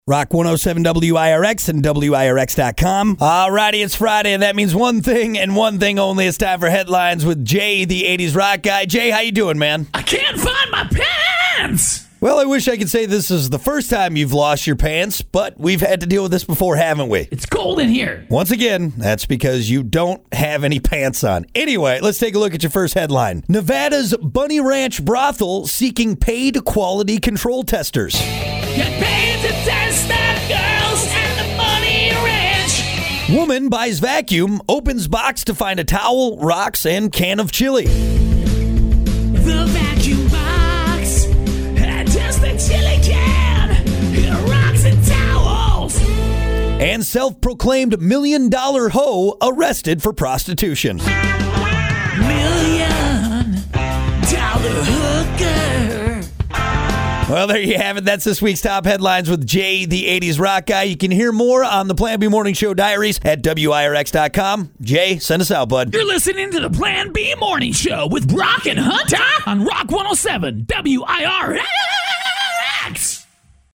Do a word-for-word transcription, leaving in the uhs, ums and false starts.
Rock one oh seven W I R X and W I R X dot com. All righty, it's Friday, and that means one thing and one thing only. It's time for headlines with Jay, the eighties rock guy. Jay, how you doing, man? I can't find my pants! Well, I wish I could say this is the first time you've lost your pants, but we've had to deal with this before, haven't we? It's cold in here. Once again, that's because you don't have any pants on. Anyway, let's take a look at your first headline. Nevada's Bunny Ranch brothel seeking paid quality control testers. Get paid to test the girls at the Bunny Ranch. Woman buys vacuum, opens box to find a towel, rocks, and can of chili. The vacuum box and just the chili can, rocks and towels. And self-proclaimed million-dollar hoe arrested for prostitution. Million dollar hooker. Well, there you have it. That's this week's top headlines with Jay, the eighties rock guy. You can hear more on the Plan B Morning Show Diaries at W I R X dot com. Jay, send us out, bud. You're listening to the Plan B Morning Show with Brock and Hunter on Rock one oh seven W I R X.